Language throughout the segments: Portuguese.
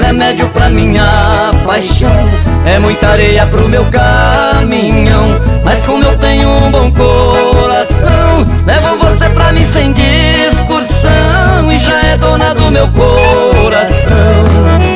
remédio pra minha paixão, é muita areia pro meu caminhão. Mas como eu tenho um bom coração, levo você pra mim sem discussão, e já é dona do meu coração.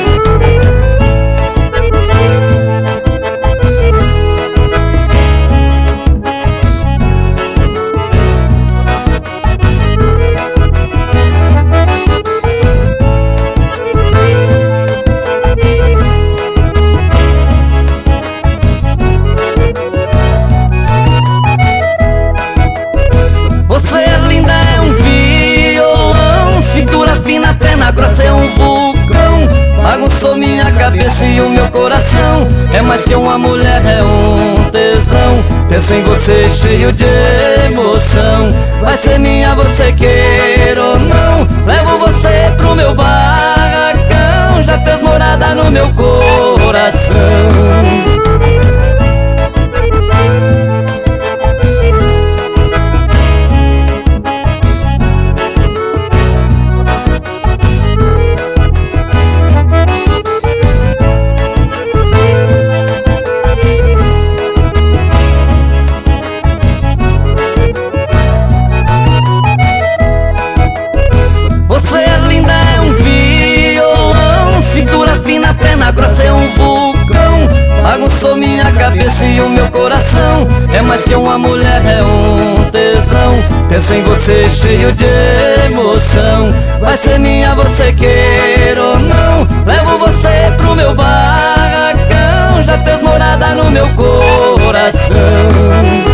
Perna grossa é um vulcão, bagunçou minha cabeça e o meu coração. É mais que uma mulher, é um tesão. Penso em você cheio de emoção. Vai ser minha, você queira ou não. Levo você pro meu barracão, já fez morada no meu coração. Perna grossa é um vulcão, bagunçou minha cabeça e o meu coração. É mais que uma mulher, é um tesão. Penso em você cheio de emoção. Vai ser minha, você queira ou não. Levo você pro meu barracão, já fez morada no meu coração.